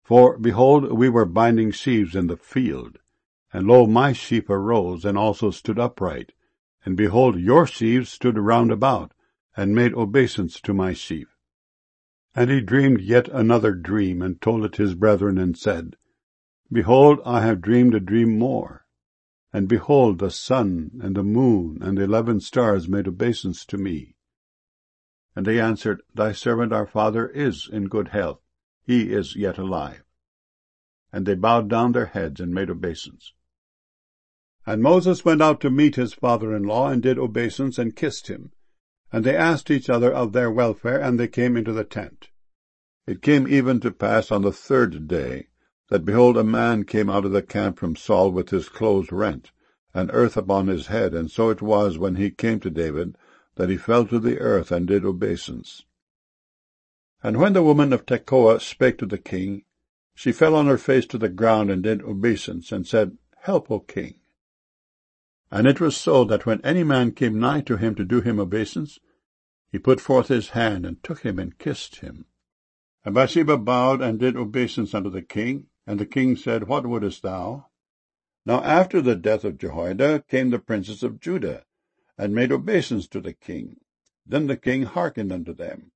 For, behold, we were binding sheaves in the field, and lo, my sheaf arose, and also stood upright. And behold, your sheaves stood round about, and made obeisance to my sheaf. And he dreamed yet another dream, and told it his brethren, and said, Behold, I have dreamed a dream more. And behold, the sun, and the moon, and the 11 stars made obeisance to me. And they answered, Thy servant our father is in good health, he is yet alive. And they bowed down their heads, and made obeisance. And Moses went out to meet his father-in-law, and did obeisance, and kissed him. And they asked each other of their welfare, and they came into the tent. It came even to pass on the 3rd day, that, behold, a man came out of the camp from Saul with his clothes rent, and earth upon his head. And so it was, when he came to David, that he fell to the earth, and did obeisance. And when the woman of Tekoa spake to the king, she fell on her face to the ground, and did obeisance, and said, Help, O king. And it was so, that when any man came nigh to him to do him obeisance, he put forth his hand, and took him, and kissed him. And Bathsheba bowed, and did obeisance unto the king. And the king said, What wouldest thou? Now after the death of Jehoiada came the princes of Judah, and made obeisance to the king. Then the king hearkened unto them.